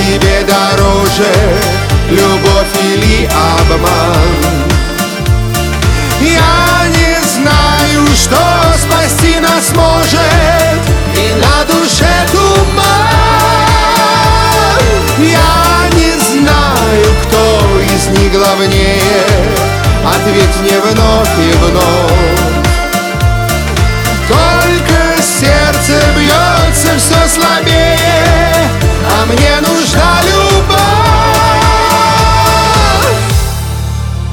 тебе дороже, любовь или обман? Я не знаю, что спасти нас может, и на душе туман. Я не знаю, кто из них главнее, ответь мне вновь и вновь. Только сердце бьется все слабее,